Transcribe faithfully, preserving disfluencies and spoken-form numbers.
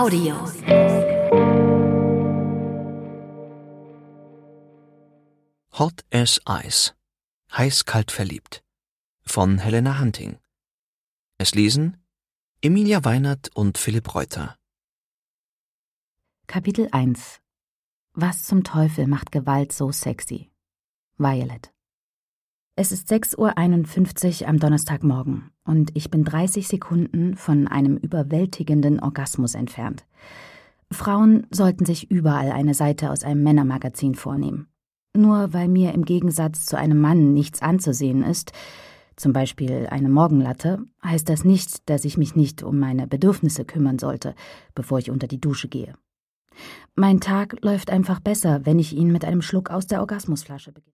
Audio. Hot as Ice. Heiß-kalt verliebt. Von Helena Hunting. Es lesen Emilia Weinert und Philipp Reuter. Kapitel eins. Was zum Teufel macht Gewalt so sexy? Violet. Es ist sechs Uhr einundfünfzig am Donnerstagmorgen und ich bin dreißig Sekunden von einem überwältigenden Orgasmus entfernt. Frauen sollten sich überall eine Seite aus einem Männermagazin vornehmen. Nur weil mir im Gegensatz zu einem Mann nichts anzusehen ist, zum Beispiel eine Morgenlatte, heißt das nicht, dass ich mich nicht um meine Bedürfnisse kümmern sollte, bevor ich unter die Dusche gehe. Mein Tag läuft einfach besser, wenn ich ihn mit einem Schluck aus der Orgasmusflasche beginne.